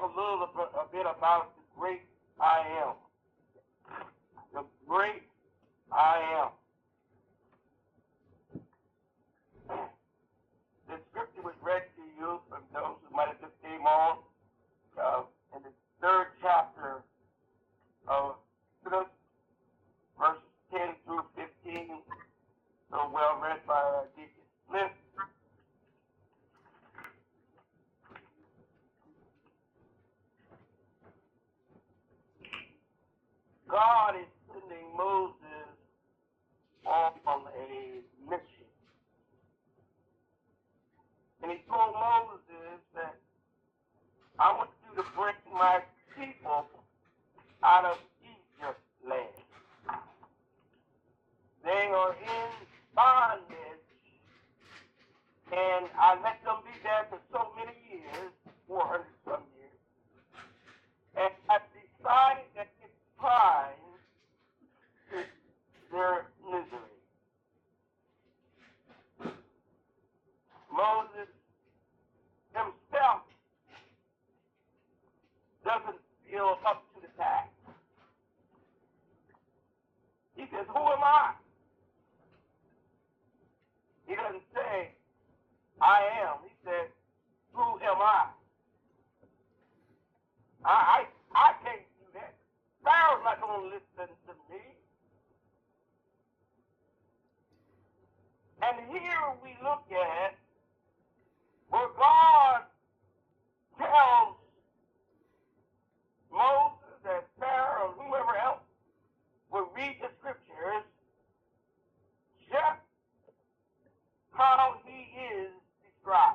talk a bit about the great I am. The great I am. The scripture was read to you from those who might have just came on in the third chapter of Exodus, verses 10 through 15, so well read by Deacon Smith. God is sending Moses on a mission. And he told Moses that I want you to bring my people out of Egypt land. They are in bondage, and I let them be there for so many years, 400 some years. And I decided that it's time to their misery. Moses himself doesn't feel up to the task. He says, who am I? He doesn't say, I am. He says, who am I? I can't do that. Pharaoh's not going to listen to me. And here we look at where God tells Moses and Pharaoh and whoever else will read the scriptures just how he is described.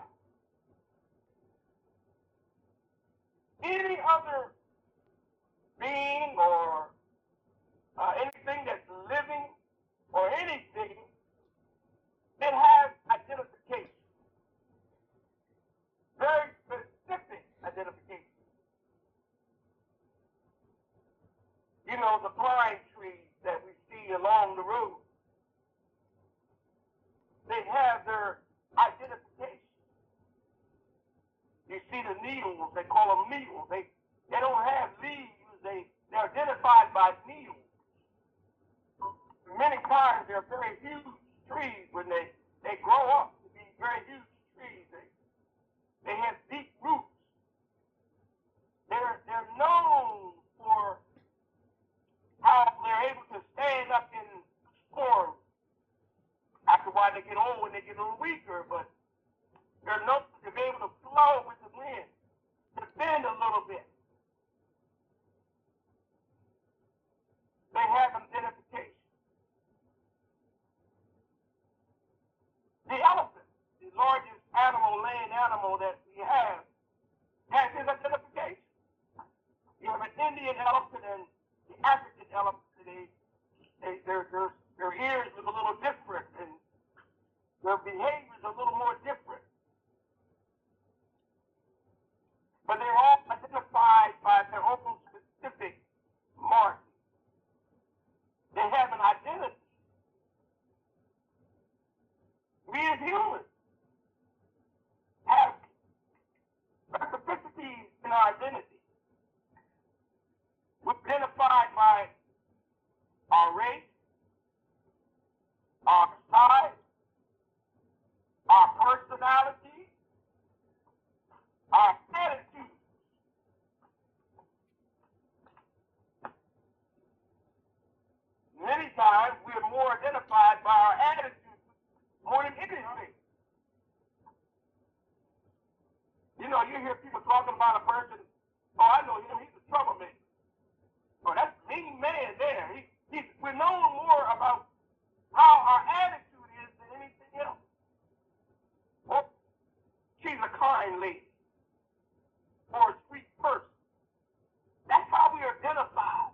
Any other being or anything that's living or anything, it has identification. Very specific identification. You know, the pine trees that we see along the road, they have their identification. You see the needles, they call them needles. They don't have leaves, they're identified by needles. Many times they're very huge trees when they grow up to be very huge trees. They have deep roots. They're known for how they're able to stand up in storms. After a while they get old and they get a little weaker, but they're known to be able to flow with the wind, to bend a little bit. They have identification. The elephant, the largest animal, land animal that we have, has his identification. You have an Indian elephant and the African elephant. Their ears look a little different and their behavior is a little more different. But they're all identified by their own specific mark. They have an identity. We as humans have specificities in our identity. We're identified by our race, our size, our personality, our attitude. Many times we are more identified by our attitude more than anything. You know, you hear people talking about a person, oh, I know him, he's a troublemaker. Oh, that's a mean man there. We're known more about how our attitude is than anything else. Oh, she's a kind lady. Or a sweet person. That's how we identify.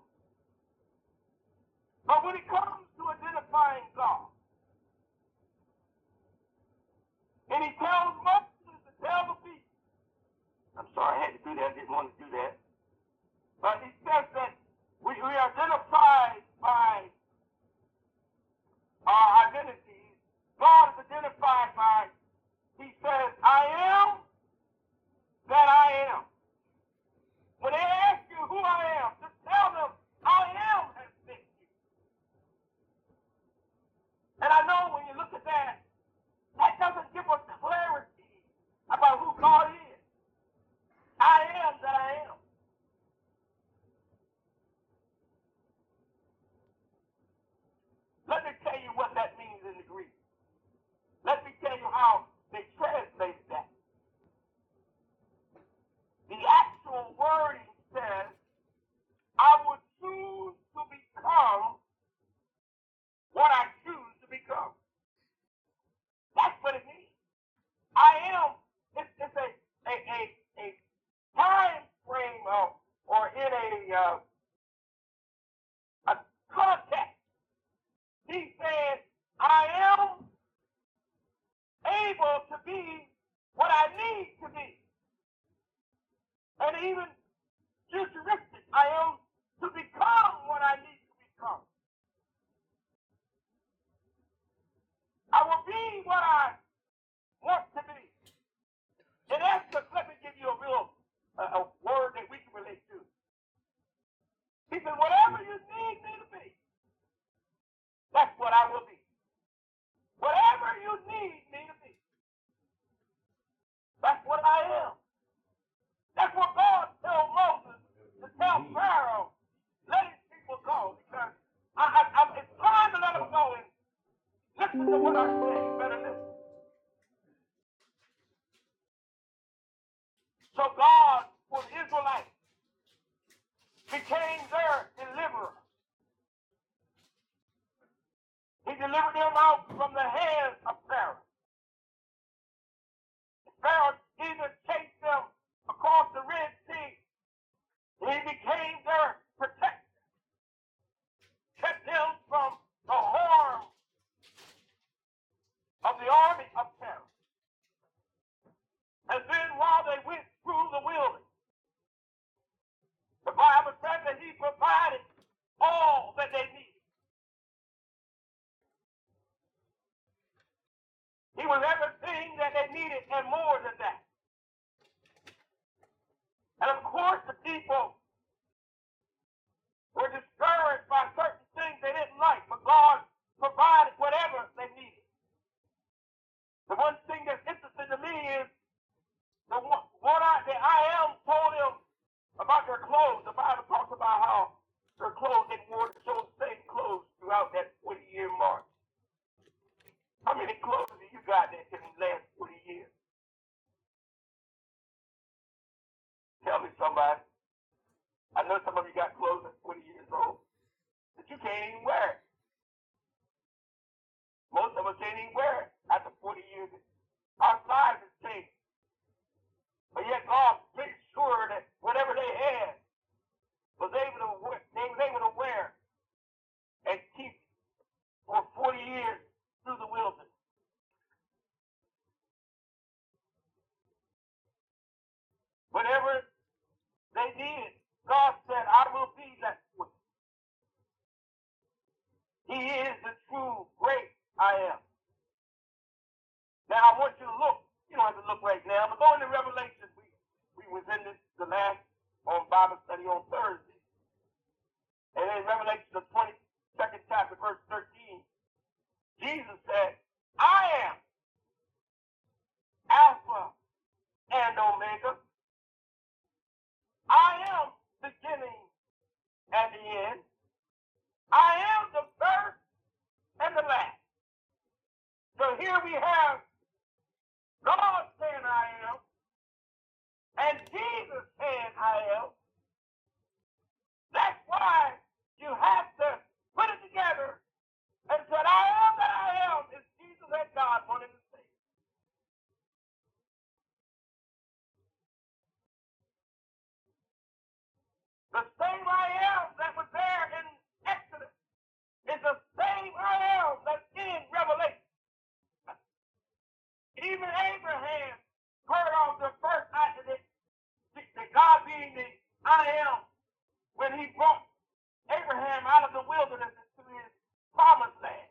But when it comes to identifying God, and he tells Moses to tell the people, I'm sorry, I had to do that, I didn't want to do that. But he says that we are identified by our identities. God is identified by, he says, I am that I am. even futuristic. I am to become what I need to become. I will be what I want to be. In essence, let me give you a real a word that we can relate to. He said, whatever you need me to be, that's what I will be. Whatever you need me to be, that's what I am. That's what God told Moses to tell Pharaoh, let his people go, because it's time to let them go. And listen to what I say. You better listen. So God, for the Israelites, became their deliverer. He delivered them out from the hands of Pharaoh. Pharaoh even chased them across the Red Sea. He became their protector, kept them from the harm of the army of Pharaoh. And then while they went through the wilderness, the Bible says that he provided all that they needed. He was everything that they needed and more than that. And of course, the people were discouraged by certain things they didn't like, but God provided whatever they needed. The one thing that's interesting to me is the I am told them about their clothes. The Bible talks about how their clothes, they wore the same clothes throughout that 40-year march. How many clothes do you got that can last 40 years? Tell me somebody. I know some of you got clothes that's 20 years old that you can't even wear. Most of us can't even wear it after 40 years. Our size has changed. But yet God made sure that whatever they had they was able to wear and keep for 40 years through the wilderness. Whatever they needed, God said, I will be that with you. He is the true great I am. Now I want you to look. You don't have to look right now, but go into Revelation. We was in the last on Bible study on Thursday. And in Revelation, the 22nd chapter, verse 13, Jesus said, I am Alpha and Omega. I am beginning and the end. I am the first and the last. So here we have God saying I am, and Jesus saying I am. That's why you have to put it together and say, I am that I am is Jesus that God wanted to say. The same I am that was there in Exodus is the same I am that's in Revelation. Even Abraham heard of the first the God being the I am when he brought Abraham out of the wilderness into his promised land.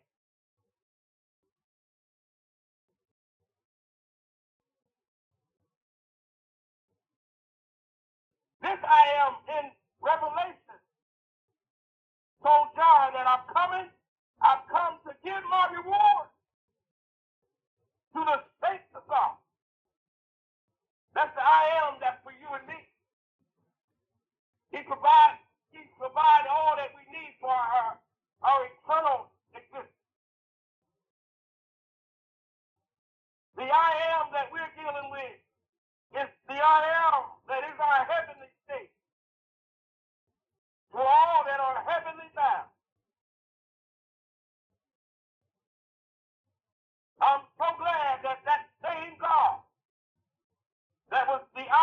This I am in Revelation told John that I've come to give my reward to the saints of God. That's the I am that's for you and me. He provides all that we need for our eternal existence. The I am that we're dealing with is the I am that is our heavenly state. For all that are heavenly bound. I'm so glad that same God that was the I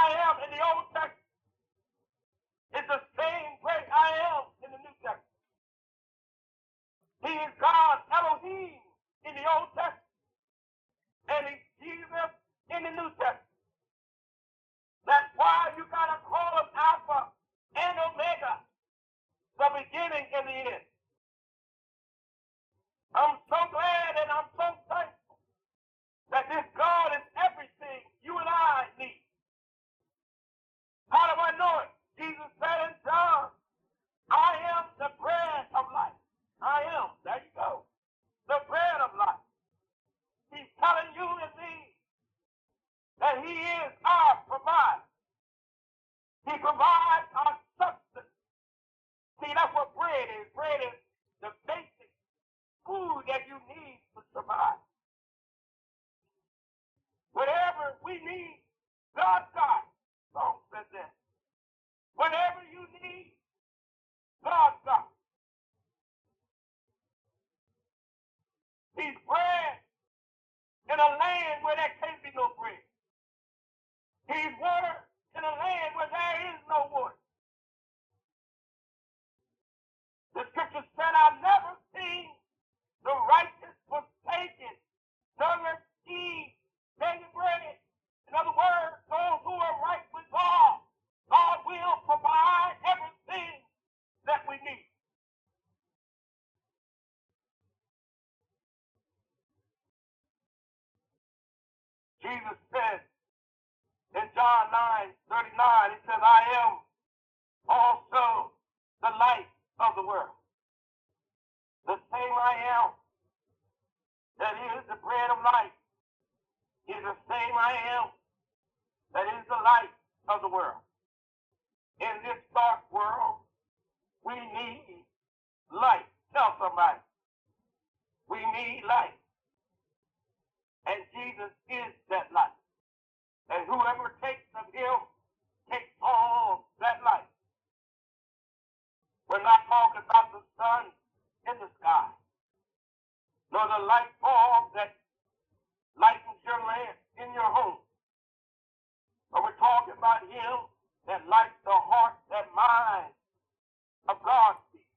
Jesus said in John 9:39, he says, I am also the light of the world. The same I am that is the bread of life is the same I am that is the light of the world. In this dark world, we need light. Tell somebody, we need light. And Jesus is that light. And whoever takes of him takes all that light. We're not talking about the sun in the sky, nor the light bulb that lightens your lamp in your home. But we're talking about him that lights the heart, that mind of God.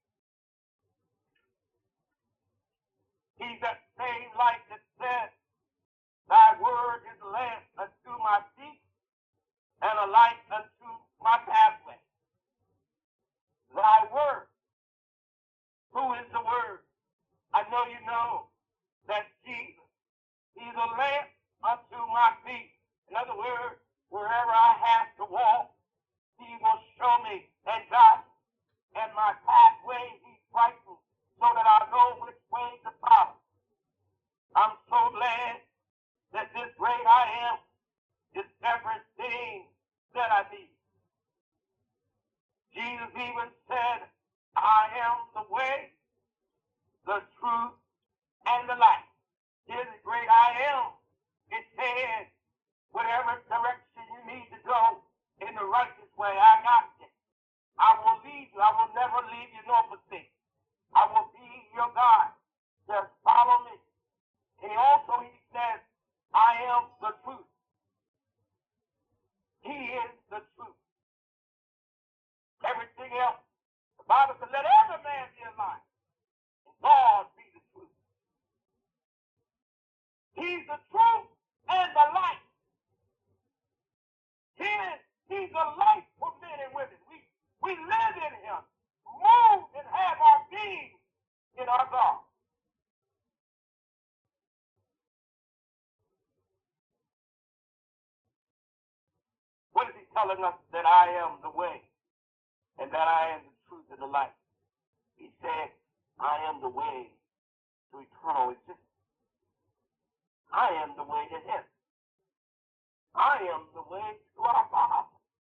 He's that same light that said, thy word is a lamp unto my feet and a light unto my pathway. Thy word. Who is the word? I know you know that Jesus, he's a lamp unto my feet. In other words, wherever I have to walk, he will show me and guide me. And my pathway, he brightens so that I know which way to follow. I'm so glad that this great I am is everything that I need. Jesus even said, I am the way, the truth, and the life. Here's the great I am. It said, whatever direction you need to go in the righteous way, I got you. I will lead you. I will never leave you nor forsake. I will be your God. Just follow me. And he says, I am the truth. He is the truth. Everything else, the Bible says, let every man be a liar, and God be the truth. He's the truth and the light. He's the light for men and women. We live in him, move and have our being in our God. What is he telling us? That I am the way and that I am the truth and the light. He said, I am the way to eternal existence. I am the way to heaven. I am the way to our Father.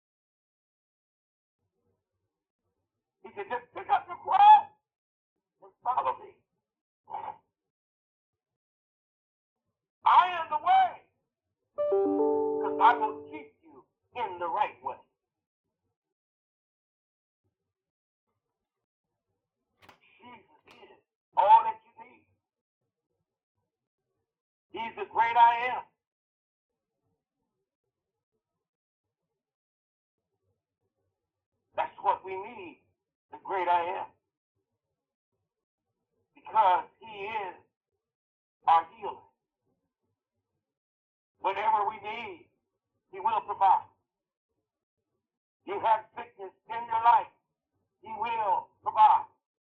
He said, just pick up your cross and follow me. I am the way, because I will keep you in the right way. Jesus is all that you need. He's the great I am. That's what we need, the great I am. Because he is our healer. Whatever we need, he will provide. You have sickness in your life, he will provide.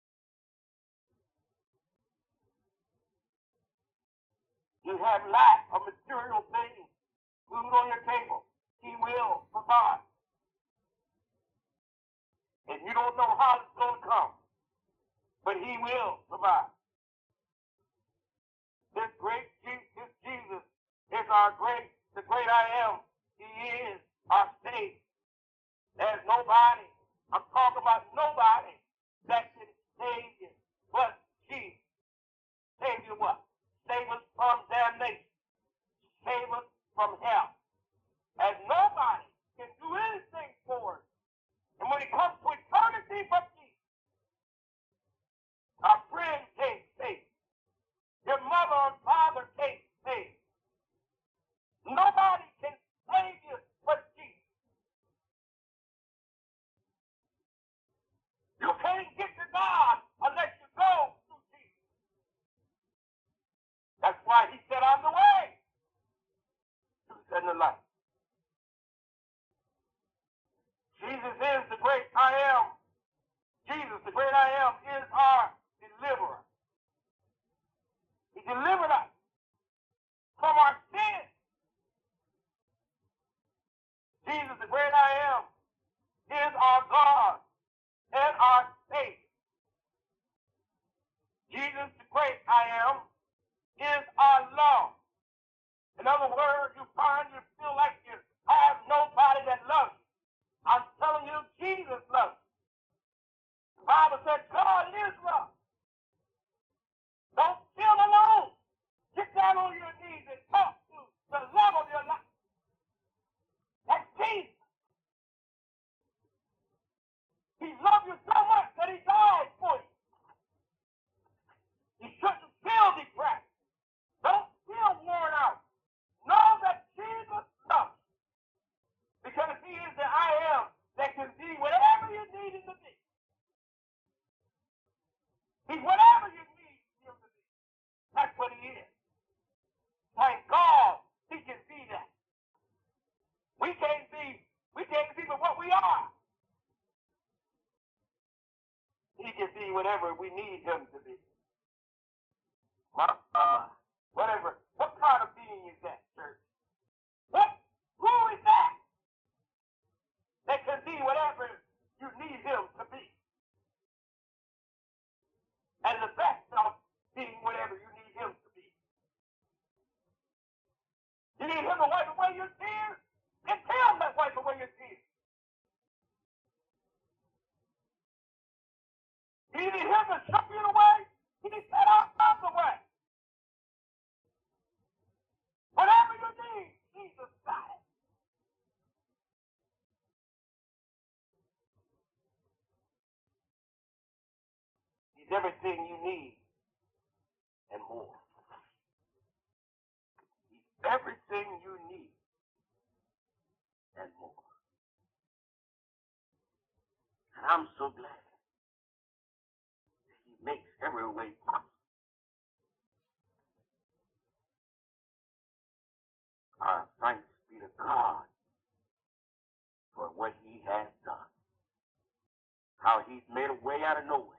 You have lack of material things, food on your table, he will provide. And you don't know how it's going to come, but he will provide. This Jesus is the great I am. He is our Savior. There's nobody, I'm talking about nobody that can save you but Jesus. Save you what? Save us from damnation. Save us from hell. And nobody can do anything for us. And when it comes to eternity but Jesus, our friend can't save. Your mother and father can't save. Nobody can save you but Jesus. whatever we need him to be. Whatever. What kind of being is that, church? What? Who is that? That can be whatever you need him to be. And the best of being whatever you need him to be. You need him to wipe away your tears? Then tell him to wipe away your tears. You need him to show you the way? He said, I'm the way. Whatever you need, Jesus got it. He's everything you need and more. He's everything you need and more. And I'm so glad that he makes every way possible. Our thanks be to God for what he has done. How he's made a way out of nowhere.